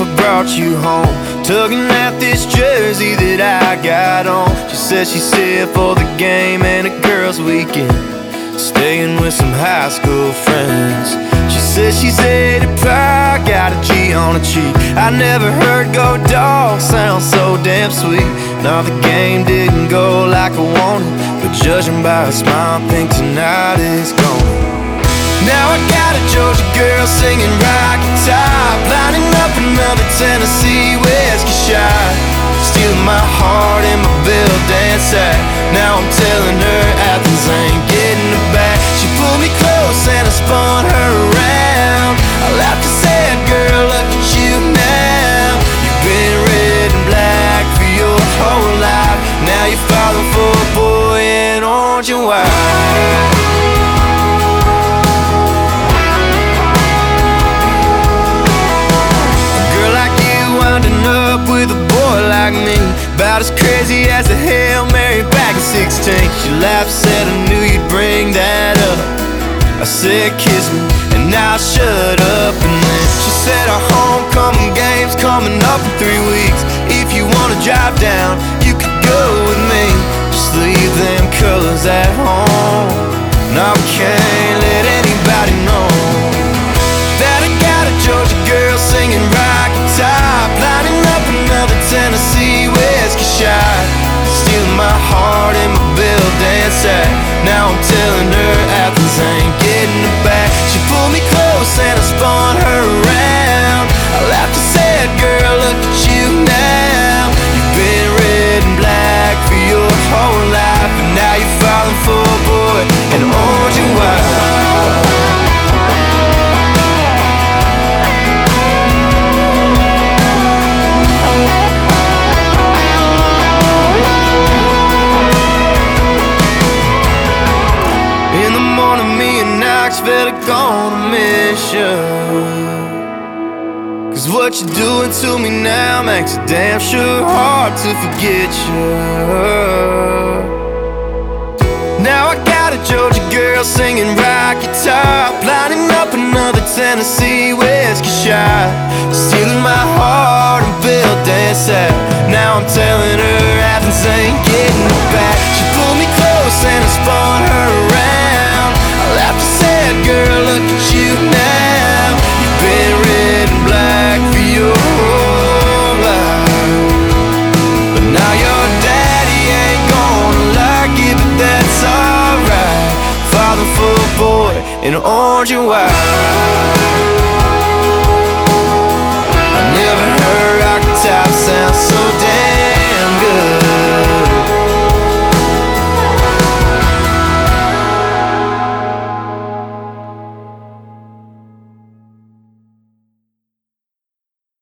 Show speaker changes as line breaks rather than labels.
what brought you home, tugging at this jersey that I got on. She said she's here for the game and a girls' weekend, staying with some high school friends. She said she's 80 proud, got a G on her cheek. I never heard Go Dog sound so damn sweet. Now the game didn't go like I wanted, but judging by her smile, I think tonight is gone. Now I got a Georgia girl singing rocky top, lining up another Tennessee whiskey shot, stealing my heart and my bill dance act. Now I'm telling her Athens ain't getting her back. She pulled me close and I spun her around. I laughed and said, girl, look at you now. You've been red and black for your whole life. Now you're falling for a boy in orange and white. With a boy like me, about as crazy as a Hail Mary back in 16. She laughed, said I knew you'd bring that up. I said kiss me, and now shut up. And then she said our homecoming game's coming up in 3 weeks. If you wanna drive down, you could go with me. Just leave them colors at home. No, I can't let anybody know that I got a Georgia girl singing rocky top, lining up another Tennessee whiskey shot, stealing my heart and my bill dance act. Now I'm telling her Athens ain't getting her back. She pulled me close and I spun her around. I laughed and said, girl, look at you now. You've been red and black for your whole life, and now you're falling for a boy in orange and white. Knoxville are gonna miss you, 'cause what you're doing to me now makes it damn sure hard to forget you. Now I got a Georgia girl singing rocky top, lining up another Tennessee whiskey shot, stealing my heart and bill dance act. Now I'm telling her Athens ain't getting her back. She pulled me close and I spun her around. I laughed and said, girl, look at you now. You've been red and black for your whole life, but now your daddy ain't gonna like it, but that's alright. Father for a boy in orange and white.